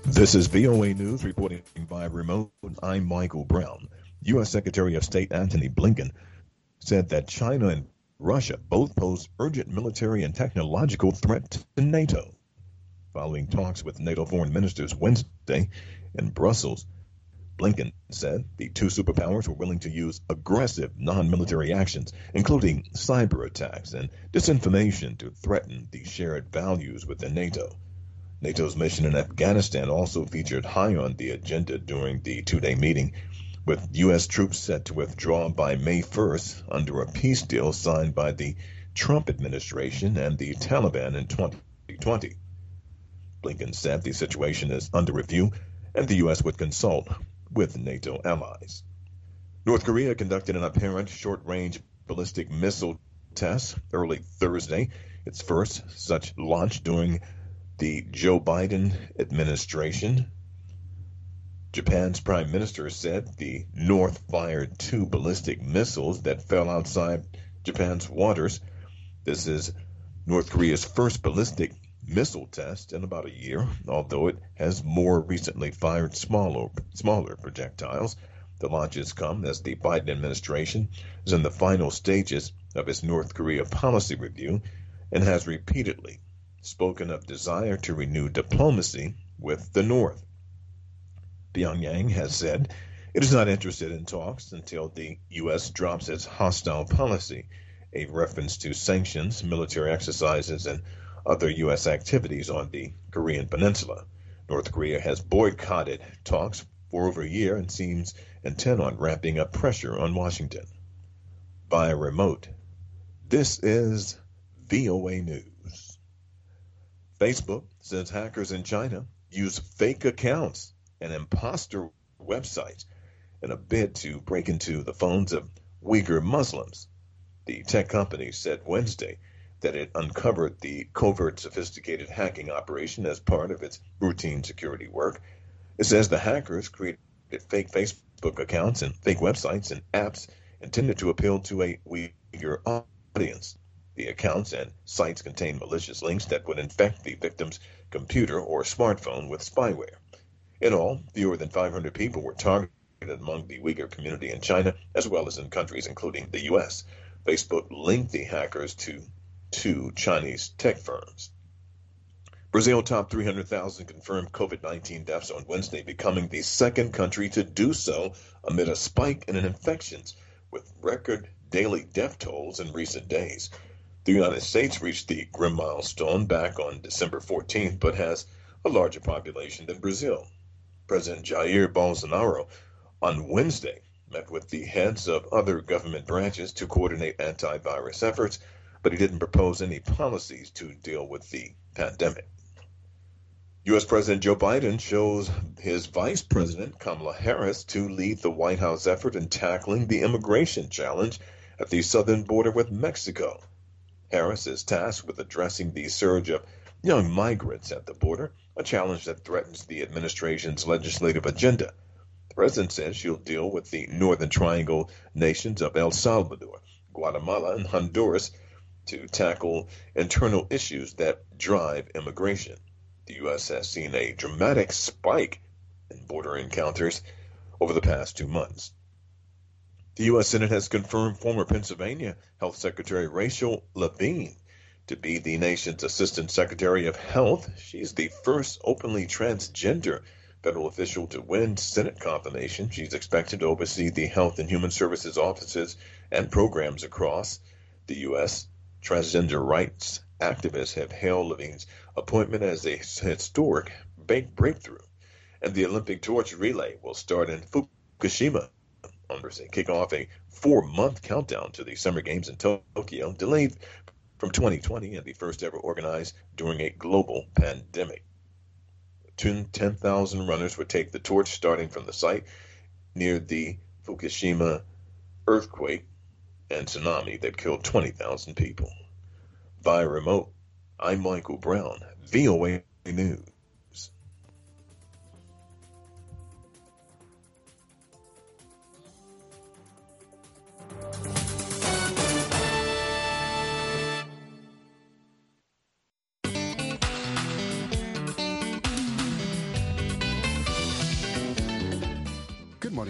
This is VOA News reporting by remote. I'm Michael Brown. U.S. Secretary of State Antony Blinken said that China and Russia both pose urgent military and technological threat to NATO. Following talks with NATO foreign ministers Wednesday in Brussels, Blinken said the two superpowers were willing to use aggressive non-military actions, including cyber attacks and disinformation, to threaten the shared values within NATO. NATO's mission in Afghanistan also featured high on the agenda during the two-day meeting, with U.S. troops set to withdraw by May 1st under a peace deal signed by the Trump administration and the Taliban in 2020. Blinken said the situation is under review and the U.S. would consult with NATO allies. North Korea conducted an apparent short-range ballistic missile test early Thursday, its first such launch during the Joe Biden administration. Japan's prime minister said the North fired two ballistic missiles that fell outside Japan's waters. This is North Korea's first ballistic missile test in about a year, although it has more recently fired smaller projectiles. The launches come as the Biden administration is in the final stages of its North Korea policy review and has repeatedly spoken of desire to renew diplomacy with the North. Pyongyang has said it is not interested in talks until the U.S. drops its hostile policy, a reference to sanctions, military exercises, and other U.S. activities on the Korean Peninsula. North Korea has boycotted talks for over a year and seems intent on ramping up pressure on Washington. Via remote, this is VOA News. Facebook says hackers in China use fake accounts and imposter websites in a bid to break into the phones of Uyghur Muslims. The tech company said Wednesday that it uncovered the covert sophisticated hacking operation as part of its routine security work. It says the hackers created fake Facebook accounts and fake websites and apps intended to appeal to a Uyghur audience. The accounts and sites contain malicious links that would infect the victim's computer or smartphone with spyware. In all, fewer than 500 people were targeted among the Uyghur community in China, as well as in countries including the U.S. Facebook linked the hackers to two Chinese tech firms. Brazil topped 300,000 confirmed COVID-19 deaths on Wednesday, becoming the second country to do so amid a spike in infections with record daily death tolls in recent days. The United States reached the grim milestone back on December 14th, but has a larger population than Brazil. President Jair Bolsonaro on Wednesday met with the heads of other government branches to coordinate antivirus efforts, but he didn't propose any policies to deal with the pandemic. U.S. President Joe Biden chose his Vice President Kamala Harris to lead the White House effort in tackling the immigration challenge at the southern border with Mexico. Harris is tasked with addressing the surge of young migrants at the border, a challenge that threatens the administration's legislative agenda. The president says she'll deal with the Northern Triangle nations of El Salvador, Guatemala, and Honduras to tackle internal issues that drive immigration. The U.S. has seen a dramatic spike in border encounters over the past 2 months. The U.S. Senate has confirmed former Pennsylvania Health Secretary Rachel Levine to be the nation's Assistant Secretary of Health. She's the first openly transgender federal official to win Senate confirmation. She's expected to oversee the Health and Human Services offices and programs across the U.S. Transgender rights activists have hailed Levine's appointment as a historic breakthrough, and the Olympic torch relay will start in Fukushima on Thursday, kick off a 4-month countdown to the Summer Games in Tokyo, delayed from 2020 and the first ever organized during a global pandemic. 10,000 runners would take the torch starting from the site near the Fukushima earthquake and tsunami that killed 20,000 people. Via remote, I'm Michael Brown, VOA News.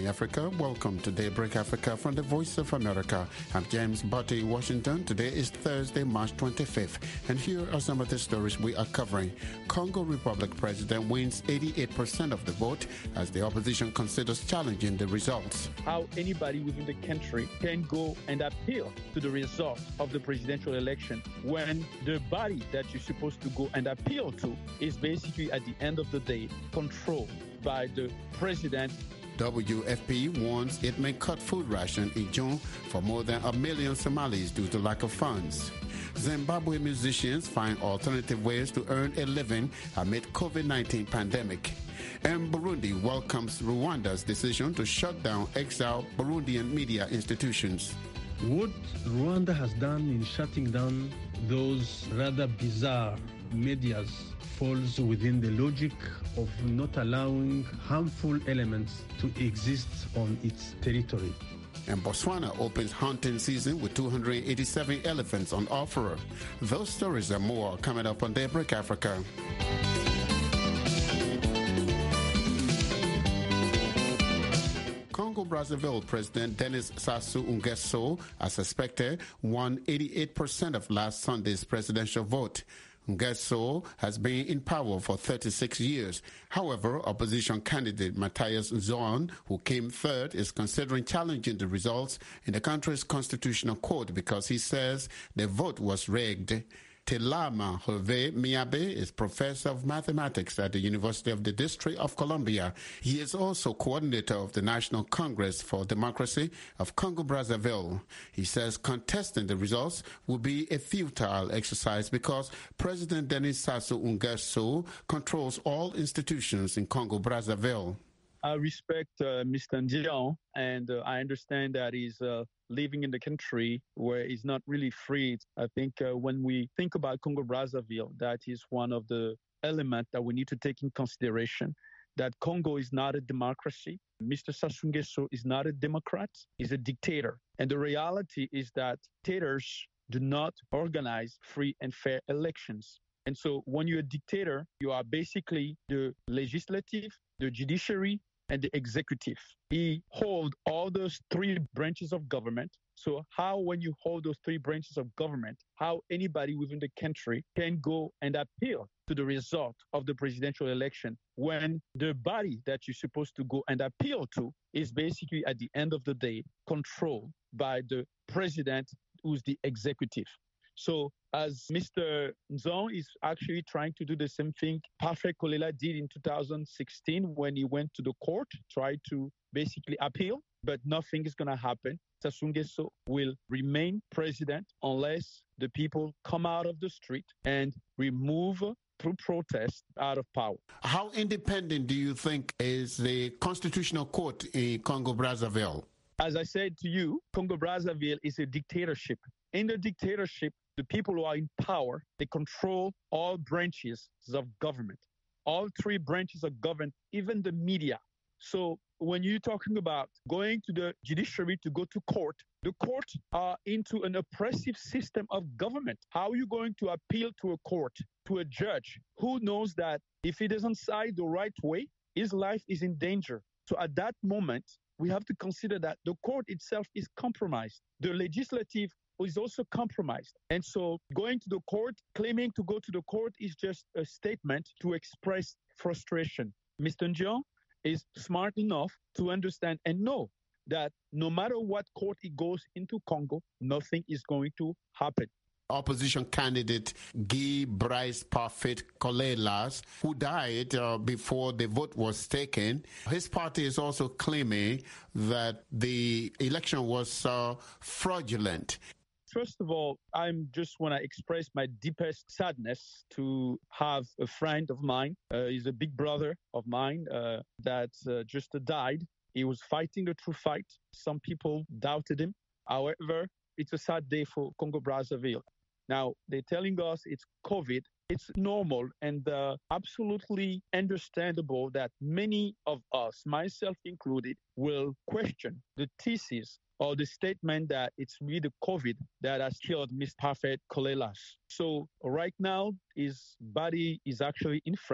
morning, Africa. Welcome to Daybreak Africa from the Voice of America. I'm James Butte in Washington. Today is Thursday, March 25th, and here are some of the stories we are covering. Congo Republic president wins 88% of the vote as the opposition considers challenging the results. How anybody within the country can go and appeal to the result of the presidential election when the body that you're supposed to go and appeal to is basically, at the end of the day, controlled by the president. WFP warns it may cut food ration in June for more than 1 million Somalis due to lack of funds. Zimbabwe musicians find alternative ways to earn a living amid COVID-19 pandemic. And Burundi welcomes Rwanda's decision to shut down exiled Burundian media institutions. What Rwanda has done in shutting down those rather bizarre medias falls within the logic of not allowing harmful elements to exist on its territory. And Botswana opens hunting season with 287 elephants on offer. Those stories and more coming up on Daybreak Africa. Congo-Brazzaville President Denis Sassou Nguesso, as expected, won 88% of last Sunday's presidential vote. Nguesso has been in power for 36 years. However, opposition candidate Matthias Nzon, who came third, is considering challenging the results in the country's constitutional court because he says the vote was rigged. Telama Hervé Miabe is professor of mathematics at the University of the District of Columbia. He is also coordinator of the National Congress for Democracy of Congo-Brazzaville. He says contesting the results will be a futile exercise because President Denis Sassou Nguesso controls all institutions in Congo-Brazzaville. I respect Mr. Ndian, and I understand that he's living in the country where he's not really free. I think when we think about Congo-Brazzaville, that is one of the elements that we need to take in consideration, that Congo is not a democracy. Mr. Sassou Nguesso is not a democrat. He's a dictator. And the reality is that dictators do not organize free and fair elections. And so when you're a dictator, you are basically the legislative, the judiciary, and the executive. He holds all those three branches of government. So how, when you hold those three branches of government, how anybody within the country can go and appeal to the result of the presidential election when the body that you're supposed to go and appeal to is basically, at the end of the day, controlled by the president, who's the executive. So as Mr. Nzon is actually trying to do the same thing Parfait Kolela did in 2016 when he went to the court, tried to basically appeal, but nothing is going to happen. Sassou Nguesso will remain president unless the people come out of the street and remove through protest out of power. How independent do you think is the Constitutional Court in Congo-Brazzaville? As I said to you, Congo-Brazzaville is a dictatorship. In the dictatorship, the people who are in power, they control all branches of government, all three branches of government, even the media. So when you're talking about going to the judiciary to go to court, the court are into an oppressive system of government. How are you going to appeal to a court, to a judge who knows that if he doesn't side the right way, his life is in danger? So at that moment, we have to consider that the court itself is compromised. The legislative is also compromised. And so going to the court, claiming to go to the court is just a statement to express frustration. Mr. Ndian is smart enough to understand and know that no matter what court he goes into Congo, nothing is going to happen. Opposition candidate Guy Brice Parfait Kolela, who died before the vote was taken. His party is also claiming that the election was fraudulent. First of all, I just want to express my deepest sadness to have a friend of mine. He's a big brother of mine that just died. He was fighting a true fight. Some people doubted him. However, it's a sad day for Congo-Brazzaville. Now, they're telling us it's COVID. It's normal and absolutely understandable that many of us, myself included, will question the thesis or the statement that it's really the COVID that has killed Ms. Parfait Kolela. So right now, his body is actually in France.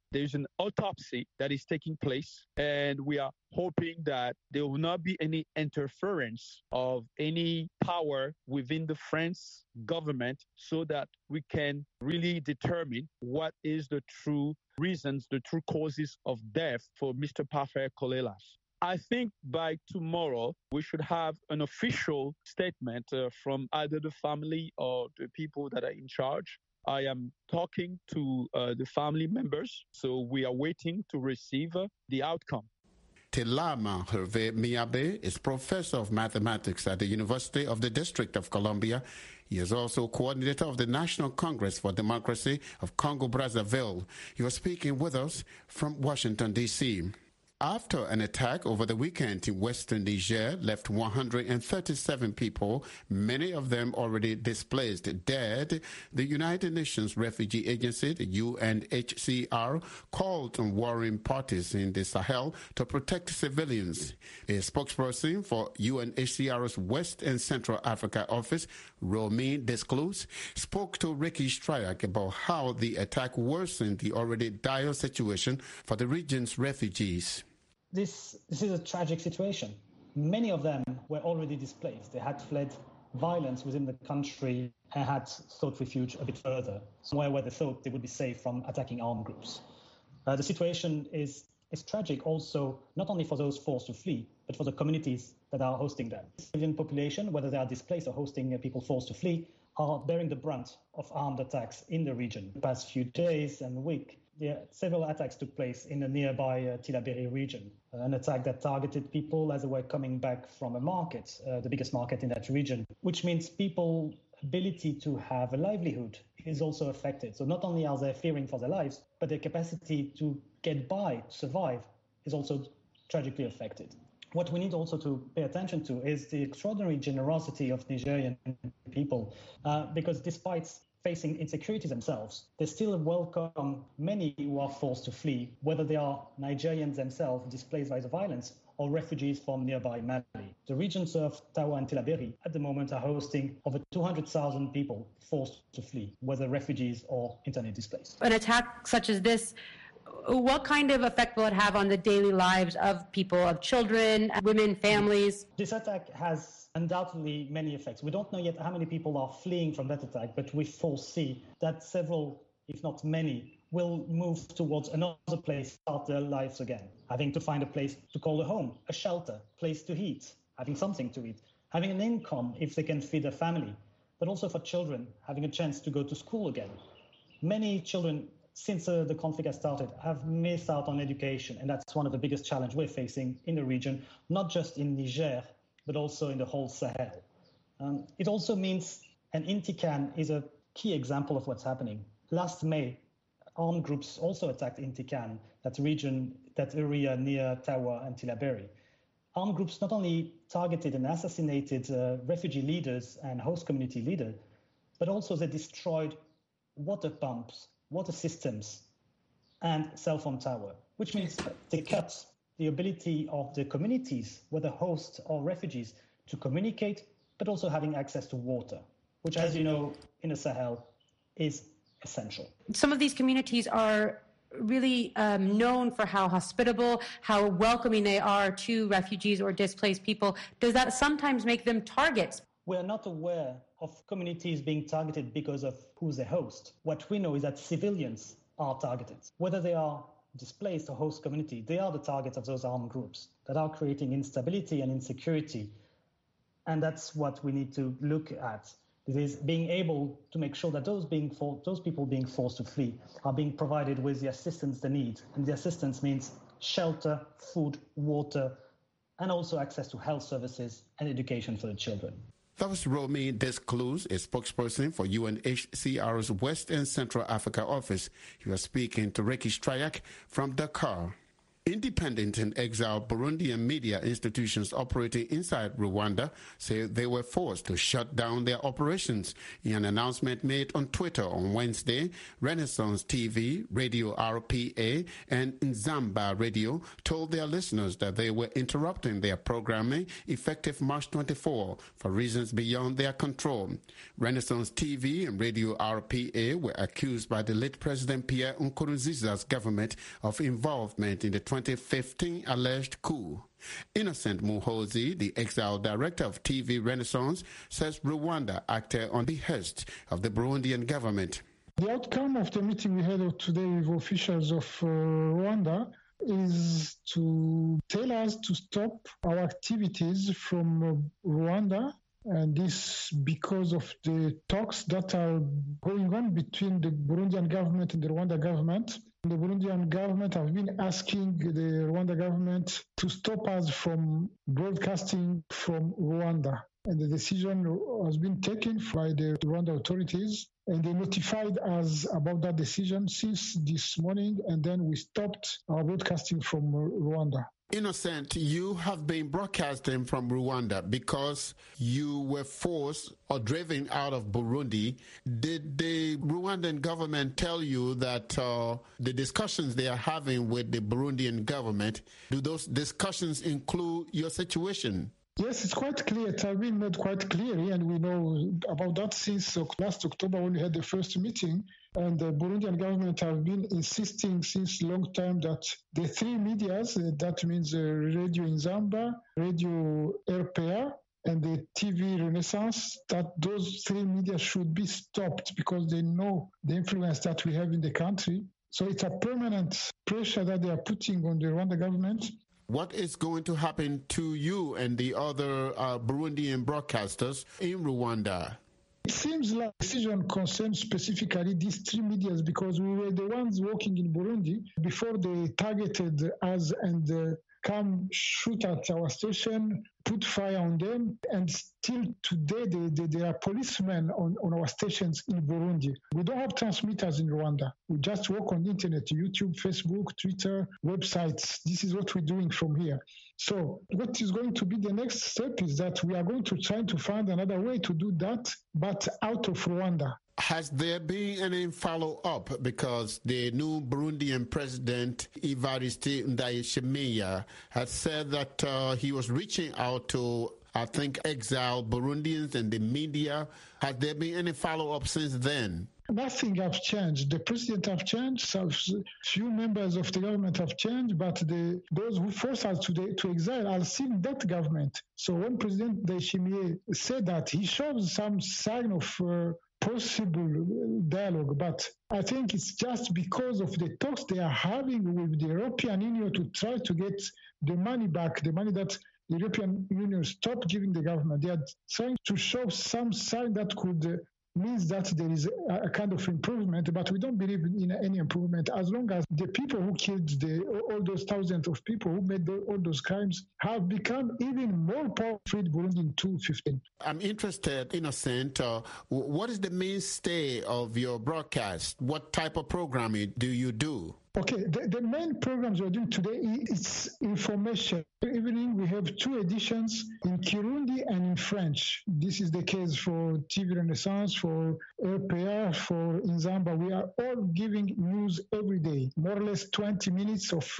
There's an autopsy that is taking place, and we are hoping that there will not be any interference of any power within the French government so that we can really determine what is the true reasons, the true causes of death for Mr. Parfait Kolelas. I think by tomorrow, we should have an official statement from either the family or the people that are in charge. I am talking to the family members, so we are waiting to receive the outcome. Tilama Hervé Miabe is professor of mathematics at the University of the District of Columbia. He is also coordinator of the National Congress for Democracy of Congo-Brazzaville. He was speaking with us from Washington, D.C. After an attack over the weekend in western Niger left 137 people, many of them already displaced, dead, the United Nations Refugee Agency, the UNHCR, called on warring parties in the Sahel to protect civilians. A spokesperson for UNHCR's West and Central Africa office, Romy Desclous, spoke to Ricky Stryak about how the attack worsened the already dire situation for the region's refugees. This is a tragic situation. Many of them were already displaced. They had fled violence within the country and had sought refuge a bit further, somewhere where they thought they would be safe from attacking armed groups. The situation is tragic also, not only for those forced to flee, but for the communities that are hosting them. The civilian population, whether they are displaced or hosting people forced to flee, are bearing the brunt of armed attacks in the region. The past few days and week, several attacks took place in the nearby Tillabéri region. An attack that targeted people as they were coming back from a market, the biggest market in that region, which means people's ability to have a livelihood is also affected. So not only are they fearing for their lives, but their capacity to get by, survive, is also tragically affected. What we need also to pay attention to is the extraordinary generosity of Nigerian people, because despite facing insecurity themselves, they still welcome many who are forced to flee, whether they are Nigerians themselves displaced by the violence or refugees from nearby Mali. The regions of Tawa and Tillabéri at the moment are hosting over 200,000 people forced to flee, whether refugees or internally displaced. An attack such as this, what kind of effect will it have on the daily lives of people, of children, women, families? This attack has undoubtedly many effects. We don't know yet how many people are fleeing from that attack, but we foresee that several, if not many, will move towards another place, start their lives again, having to find a place to call a home, a shelter, place to eat, having something to eat, having an income if they can feed a family, but also for children, having a chance to go to school again. Many children, since the conflict has started, have missed out on education, and that's one of the biggest challenges we're facing in the region, not just in Niger, but also in the whole Sahel. It also means, and Intikan is a key example of what's happening. Last May, armed groups also attacked Intikan, that area near Tawa and Tillabéri. Armed groups not only targeted and assassinated refugee leaders and host community leaders, but also they destroyed water pumps, water systems, and cell phone tower, which means they cut the ability of the communities, whether hosts or refugees, to communicate, but also having access to water, which, as you know, in the Sahel is essential. Some of these communities are really known for how hospitable, how welcoming they are to refugees or displaced people. Does that sometimes make them targets? We are not aware of communities being targeted because of who they host. What we know is that civilians are targeted, whether they are displaced or host community. They are the targets of those armed groups that are creating instability and insecurity. And that's what we need to look at. It is being able to make sure that those people being forced to flee are being provided with the assistance they need. And the assistance means shelter, food, water, and also access to health services and education for the children. That was Romy Desclous, a spokesperson for UNHCR's West and Central Africa office. He was speaking to Ricky Stryak from Dakar. Independent and exiled Burundian media institutions operating inside Rwanda say they were forced to shut down their operations. In an announcement made on Twitter on Wednesday, Renaissance TV, Radio RPA, and Nzamba Radio told their listeners that they were interrupting their programming effective March 24 for reasons beyond their control. Renaissance TV and Radio RPA were accused by the late President Pierre Nkurunziza's government of involvement in the 2015 alleged coup. Innocent Muhozi, the exiled director of TV Renaissance, says Rwanda acted on behest of the Burundian government. The outcome of the meeting we had today with officials of Rwanda is to tell us to stop our activities from Rwanda, and this because of the talks that are going on between the Burundian government and the Rwanda government. The Burundian government have been asking the Rwanda government to stop us from broadcasting from Rwanda. And the decision has been taken by the Rwanda authorities, and they notified us about that decision since this morning, and then we stopped our broadcasting from Rwanda. Innocent, you have been broadcasting from Rwanda because you were forced or driven out of Burundi. Did the Rwandan government tell you that the discussions they are having with the Burundian government, do those discussions include your situation? Yes, it's quite clear. It has been made quite clearly, and we know about that since last October when we had the first meeting. And the Burundian government have been insisting since a long time that the three medias, that means Radio Nzamba, Radio RPA, and the TV Renaissance, that those three media should be stopped because they know the influence that we have in the country. So it's a permanent pressure that they are putting on the Rwanda government. What is going to happen to you and the other Burundian broadcasters in Rwanda? It seems like the decision concerns specifically these three medias because we were the ones working in Burundi before they targeted us and come shoot at our station, put fire on them, and still today there are policemen on our stations in Burundi. We don't have transmitters in Rwanda. We just work on the internet, YouTube, Facebook, Twitter, websites. This is what we're doing from here. So what is going to be the next step is that we are going to try to find another way to do that, but out of Rwanda. Has there been any follow-up? Because the new Burundian president, Evariste Ndayishimiye, has said that he was reaching out to, I think, exiled Burundians and the media. Has there been any follow-up since then? Nothing has changed. The president have changed. Some few members of the government have changed, but those who forced us to exile are still in that government. So when President Ndayishimiye said that, he shows some sign of possible dialogue, but I think it's just because of the talks they are having with the European Union to try to get the money back, the money that the European Union stopped giving the government. They are trying to show some sign that could means that there is a kind of improvement, but we don't believe in any improvement as long as the people who killed all those thousands of people who made all those crimes have become even more powerful in Burundi in 2015. I'm interested, Innocent, what is the mainstay of your broadcast? What type of programming do you do? Okay, the main programs we're doing today is information. Every evening we have two editions in Kirundi and in French. This is the case for TV Renaissance, for RPA, for Nzamba. We are all giving news every day, more or less 20 minutes of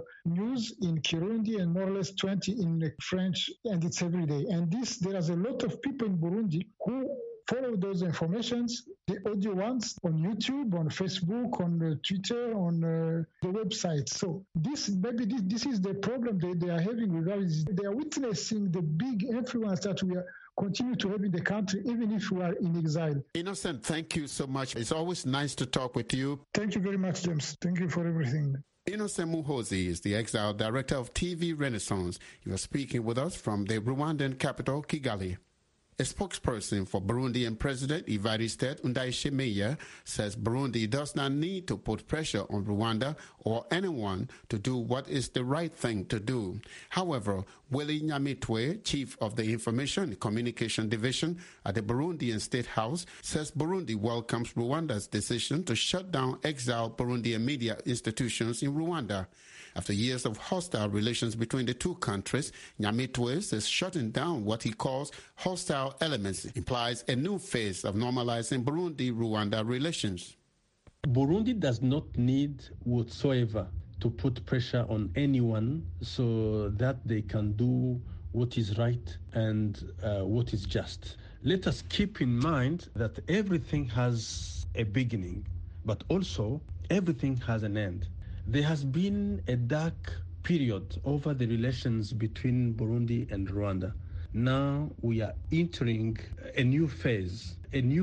news in Kirundi and more or less 20 in French, and it's every day. And there is a lot of people in Burundi who follow those informations, the audio ones, on YouTube, on Facebook, on Twitter, on the website. So this is the problem they are having with us. They are witnessing the big influence that we are continue to have in the country, even if we are in exile. Innocent, thank you so much. It's always nice to talk with you. Thank you very much, James. Thank you for everything. Innocent Muhozi is the exiled director of TV Renaissance. He was speaking with us from the Rwandan capital, Kigali. A spokesperson for Burundian President Evariste Ndayishimiye says Burundi does not need to put pressure on Rwanda or anyone to do what is the right thing to do. However, Willie Nyamitwe, chief of the Information and Communication Division at the Burundian State House, says Burundi welcomes Rwanda's decision to shut down exiled Burundian media institutions in Rwanda. After years of hostile relations between the two countries, Nyamitwe says shutting down what he calls hostile elements implies a new phase of normalizing Burundi-Rwanda relations. Burundi does not need whatsoever to put pressure on anyone so that they can do what is right and what is just. Let us keep in mind that everything has a beginning, but also everything has an end. There has been a dark period over the relations between Burundi and Rwanda. Now we are entering a new phase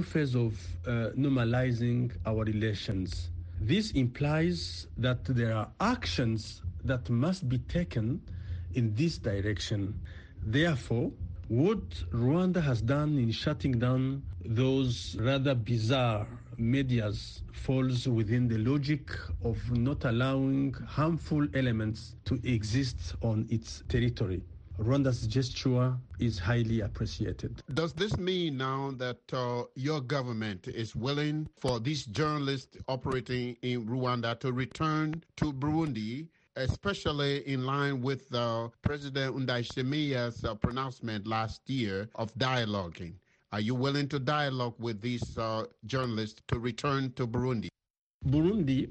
of normalizing our relations. This implies that there are actions that must be taken in this direction. Therefore, what Rwanda has done in shutting down those rather bizarre medias falls within the logic of not allowing harmful elements to exist on its territory. Rwanda's gesture is highly appreciated. Does this mean now that your government is willing for these journalists operating in Rwanda to return to Burundi, especially in line with President Ndayishimiye's pronouncement last year of dialoguing? Are you willing to dialogue with these journalists to return to Burundi? Burundi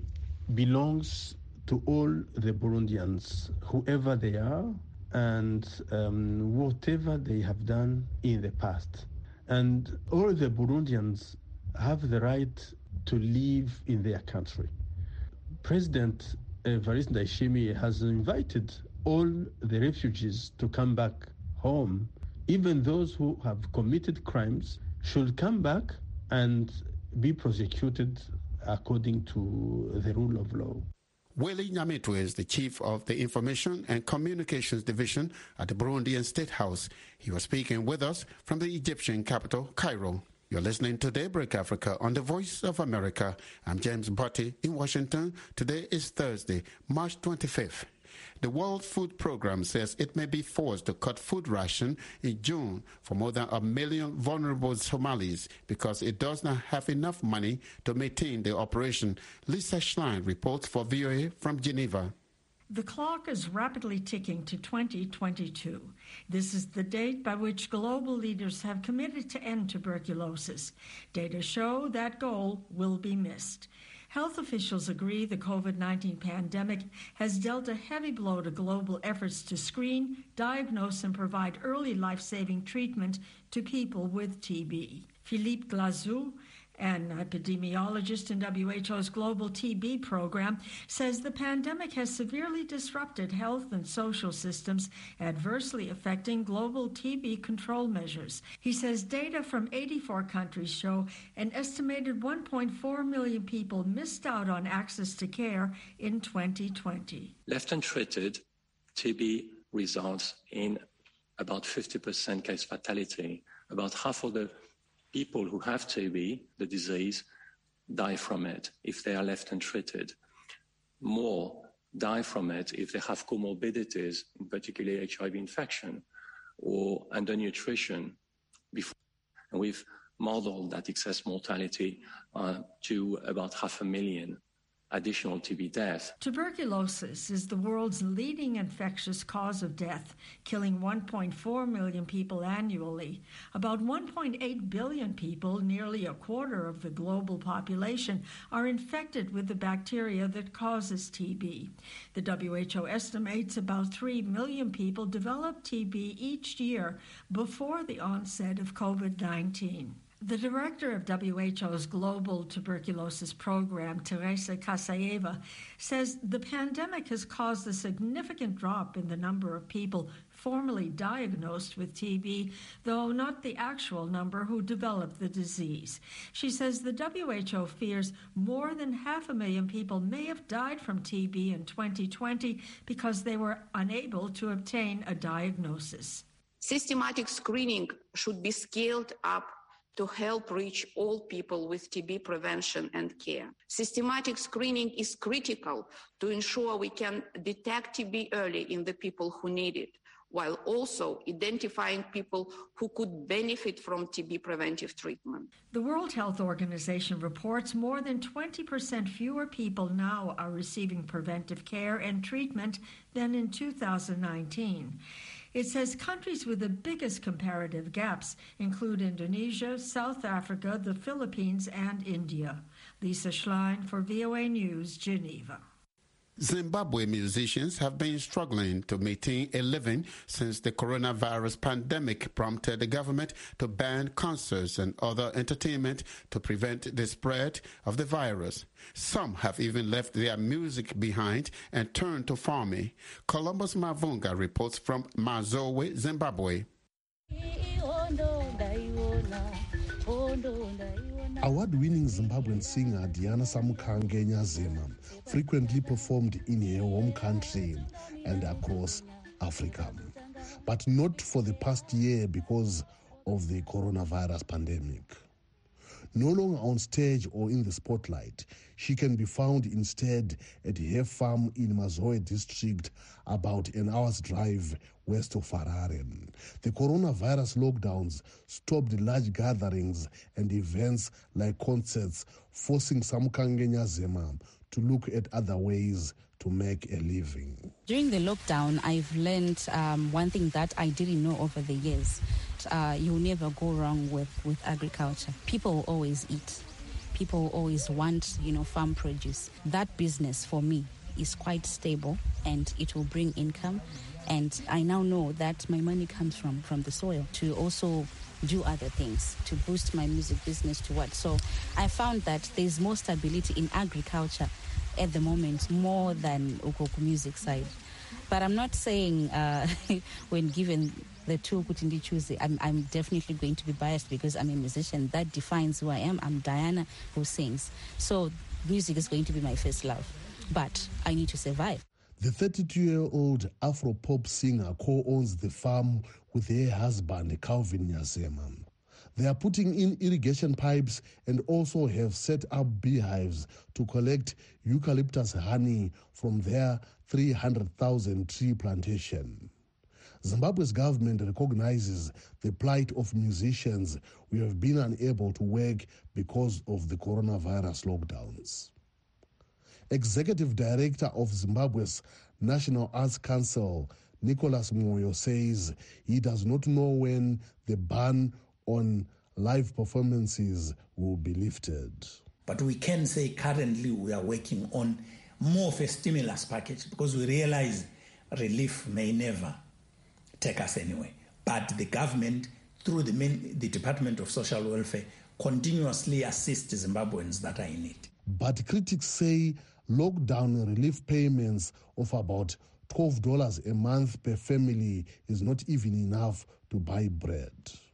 belongs to all the Burundians, whoever they are, and whatever they have done in the past. And all the Burundians have the right to live in their country. President Evariste Ndayishimiye has invited all the refugees to come back home. Even those who have committed crimes should come back and be prosecuted according to the rule of law. Willie Nyamitwe is the chief of the Information and Communications Division at the Burundian State House. He was speaking with us from the Egyptian capital, Cairo. You're listening to Daybreak Africa on the Voice of America. I'm James Botti in Washington. Today is Thursday, March 25th. The World Food Programme says it may be forced to cut food ration in June for more than 1 million vulnerable Somalis because it does not have enough money to maintain the operation. Lisa Schlein reports for VOA from Geneva. The clock is rapidly ticking to 2022. This is the date by which global leaders have committed to end tuberculosis. Data show that goal will be missed. Health officials agree the COVID-19 pandemic has dealt a heavy blow to global efforts to screen, diagnose, and provide early life-saving treatment to people with TB. Philippe Glazou, an epidemiologist in WHO's global TB program, says the pandemic has severely disrupted health and social systems, adversely affecting global TB control measures. He says data from 84 countries show an estimated 1.4 million people missed out on access to care in 2020. Left untreated, TB results in about 50% case fatality. About half of the people who have TB, the disease, die from it if they are left untreated. More die from it if they have comorbidities, in particular HIV infection or undernutrition. And we've modeled that excess mortality to about 500,000 additional TB deaths. Tuberculosis is the world's leading infectious cause of death, killing 1.4 million people annually. About 1.8 billion people, nearly a quarter of the global population, are infected with the bacteria that causes TB. The WHO estimates about 3 million people develop TB each year before the onset of COVID-19. The director of WHO's Global Tuberculosis Program, Teresa Kasayeva, says the pandemic has caused a significant drop in the number of people formally diagnosed with TB, though not the actual number who developed the disease. She says the WHO fears more than 500,000 people may have died from TB in 2020 because they were unable to obtain a diagnosis. Systematic screening should be scaled up to help reach all people with TB prevention and care. Systematic screening is critical to ensure we can detect TB early in the people who need it, while also identifying people who could benefit from TB preventive treatment. The World Health Organization reports more than 20% fewer people now are receiving preventive care and treatment than in 2019. It says countries with the biggest comparative gaps include Indonesia, South Africa, the Philippines, and India. Lisa Schlein for VOA News, Geneva. Zimbabwe musicians have been struggling to maintain a living since the coronavirus pandemic prompted the government to ban concerts and other entertainment to prevent the spread of the virus. Some have even left their music behind and turned to farming. Columbus Mavunga reports from Mazowe, Zimbabwe. Award-winning Zimbabwean singer Diana Samukange Nyazema frequently performed in her home country and across Africa, but not for the past year because of the coronavirus pandemic. No longer on stage or in the spotlight, she can be found instead at her farm in Mazowe district, about an hour's drive west of Harare. The coronavirus lockdowns stopped large gatherings and events like concerts, forcing Samukange Nyazema to look at other ways to make a living. During the lockdown, I've learned one thing that I didn't know over the years. You'll never go wrong with agriculture. People will always eat. People will always want, farm produce. That business for me is quite stable and it will bring income. And I now know that my money comes from the soil to also do other things, to boost my music business to what. So I found that there's more stability in agriculture at the moment, more than Ukoku music side. But I'm not saying when given the two Kutindi choose, I'm definitely going to be biased because I'm a musician. That defines who I am. I'm Diana who sings. So music is going to be my first love. But I need to survive. The 32-year-old Afro-pop singer co-owns the farm with her husband, Calvin Nyazema. They are putting in irrigation pipes and also have set up beehives to collect eucalyptus honey from their 300,000 tree plantation. Zimbabwe's government recognizes the plight of musicians who have been unable to work because of the coronavirus lockdowns. Executive Director of Zimbabwe's National Arts Council, Nicholas Moyo, says he does not know when the ban on live performances will be lifted. But we can say currently we are working on more of a stimulus package because we realize relief may never take us anywhere. But the government, through the Department of Social Welfare, continuously assists Zimbabweans that are in need. But critics say lockdown relief payments of about $12 a month per family is not even enough to buy bread.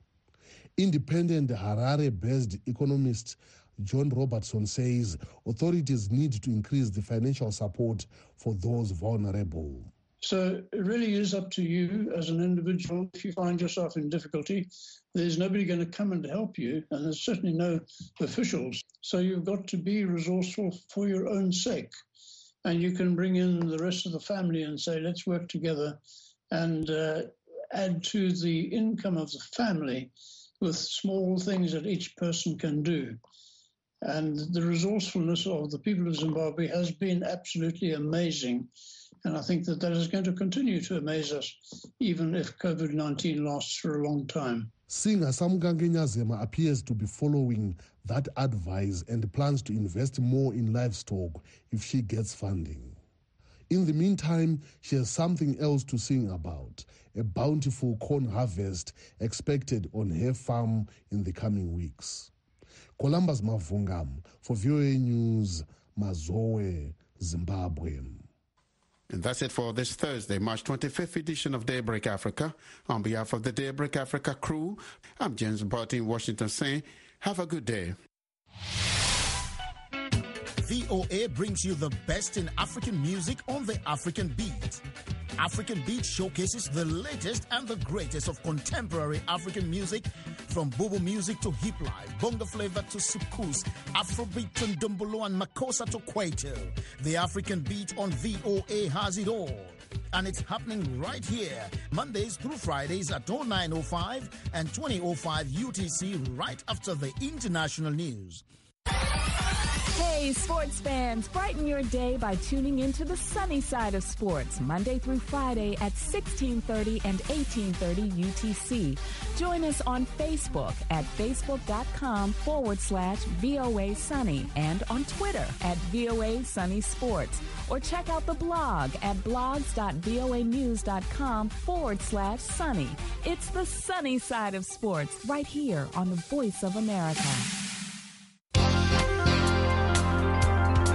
Independent Harare-based economist John Robertson says authorities need to increase the financial support for those vulnerable. So it really is up to you as an individual. If you find yourself in difficulty, there's nobody going to come and help you, and there's certainly no officials. So you've got to be resourceful for your own sake. And you can bring in the rest of the family and say, let's work together and add to the income of the family with small things that each person can do. And the resourcefulness of the people of Zimbabwe has been absolutely amazing. And I think that is going to continue to amaze us, even if COVID-19 lasts for a long time. Singer Samukange Nyazema appears to be following that advice and plans to invest more in livestock if she gets funding. In the meantime, she has something else to sing about, a bountiful corn harvest expected on her farm in the coming weeks. Columbus Mavunga for VOA News, Mazowe, Zimbabwe. And that's it for this Thursday, March 25th edition of Daybreak Africa. On behalf of the Daybreak Africa crew, I'm James Barty in Washington saying, have a good day. VOA brings you the best in African music on the African beat. African Beat showcases the latest and the greatest of contemporary African music, from Bobo music to hip life, bongo flavor to soukous, Afrobeat to Ndombolo and Makossa to Kwaito. The African Beat on VOA has it all. And it's happening right here, Mondays through Fridays at 09:05 and 20:05 UTC, right after the international news. Hey, sports fans, brighten your day by tuning into the sunny side of sports, Monday through Friday at 16:30 and 18:30 UTC. Join us on Facebook at facebook.com/VOA Sunny and on Twitter at VOA Sunny Sports. Or check out the blog at blogs.voanews.com/sunny. It's the sunny side of sports right here on the Voice of America.